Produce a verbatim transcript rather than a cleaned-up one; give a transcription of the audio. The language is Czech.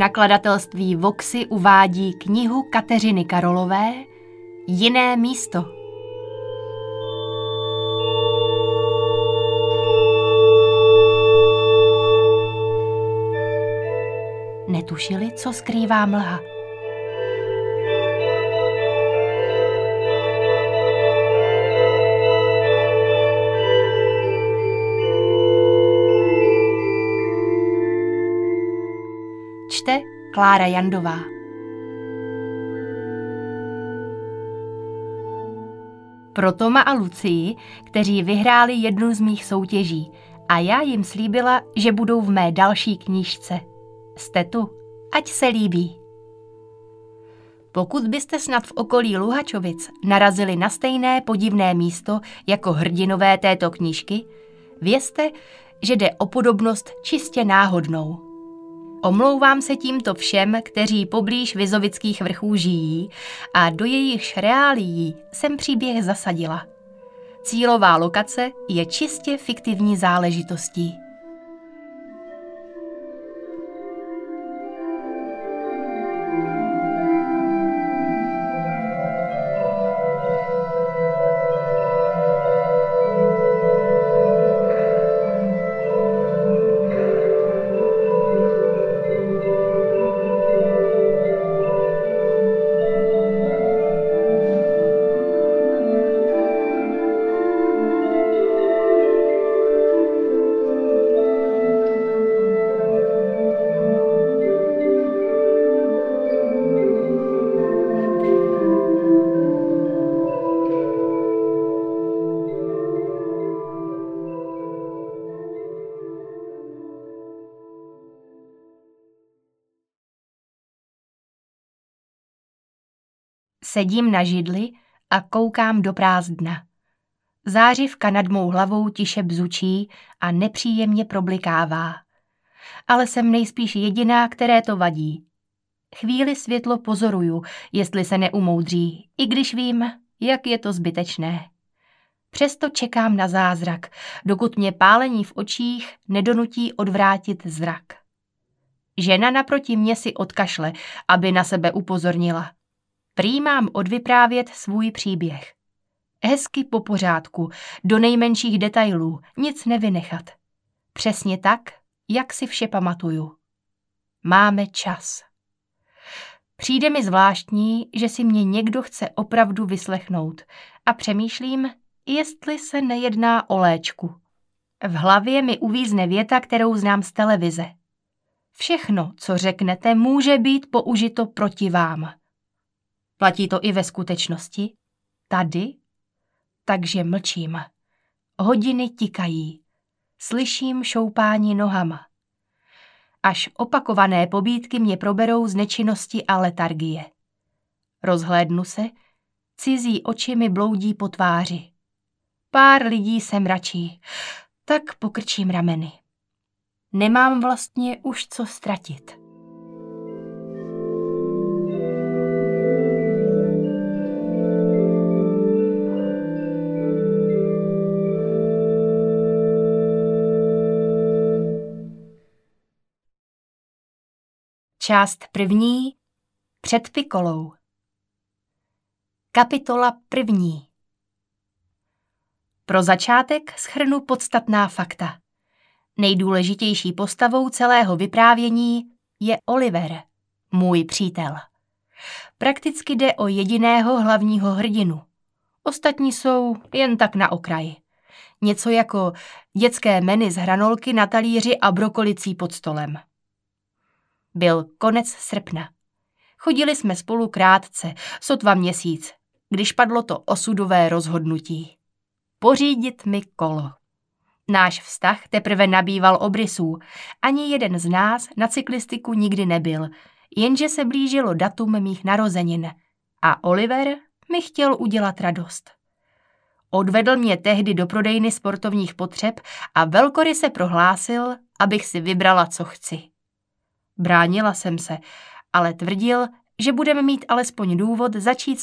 Nakladatelství Voxy uvádí knihu Kateřiny Karolové Jiné místo. Netušili, co skrývá mlha. Čte Klára Jandová. Pro Toma a Lucii, kteří vyhráli jednu z mých soutěží, a já jim slíbila, že budou v mé další knížce. Jste tu, ať se líbí. Pokud byste snad v okolí Luhačovic narazili na stejné podivné místo jako hrdinové této knížky, vězte, že jde o podobnost čistě náhodnou. Omlouvám se tímto všem, kteří poblíž Vizovických vrchů žijí a do jejichž reálií jsem příběh zasadila. Cílová lokace je čistě fiktivní záležitostí. Sedím na židli a koukám do prázdna. Zářivka nad mou hlavou tiše bzučí a nepříjemně problikává. Ale jsem nejspíš jediná, které to vadí. Chvíli světlo pozoruju, jestli se neumoudří, i když vím, jak je to zbytečné. Přesto čekám na zázrak, dokud mě pálení v očích nedonutí odvrátit zrak. Žena naproti mě si odkašle, aby na sebe upozornila. Prý mám odvyprávět svůj příběh. Hezky po pořádku, do nejmenších detailů, nic nevynechat. Přesně tak, jak si vše pamatuju. Máme čas. Přijde mi zvláštní, že si mě někdo chce opravdu vyslechnout a přemýšlím, jestli se nejedná o léčku. V hlavě mi uvízne věta, kterou znám z televize. Všechno, co řeknete, může být použito proti vám. Platí to i ve skutečnosti? Tady? Takže mlčím. Hodiny tikají. Slyším šoupání nohama. Až opakované pobídky mě proberou z nečinnosti a letargie. Rozhlédnu se, cizí oči mi bloudí po tváři. Pár lidí se mračí, tak pokrčím rameny. Nemám vlastně už co ztratit. Část první. Před Pikolou. Kapitola první. Pro začátek shrnu podstatná fakta. Nejdůležitější postavou celého vyprávění je Oliver, můj přítel. Prakticky jde o jediného hlavního hrdinu. Ostatní jsou jen tak na okraji. Něco jako dětské menu z hranolky na talíři a brokolicí pod stolem. Byl konec srpna. Chodili jsme spolu krátce, sotva měsíc, když padlo to osudové rozhodnutí. Pořídit mi kolo. Náš vztah teprve nabýval obrysů. Ani jeden z nás na cyklistiku nikdy nebyl, jenže se blížilo datum mých narozenin a Oliver mi chtěl udělat radost. Odvedl mě tehdy do prodejny sportovních potřeb a velkoryse prohlásil, abych si vybrala, co chci. Bránila jsem se, ale tvrdil, že budeme mít alespoň důvod začít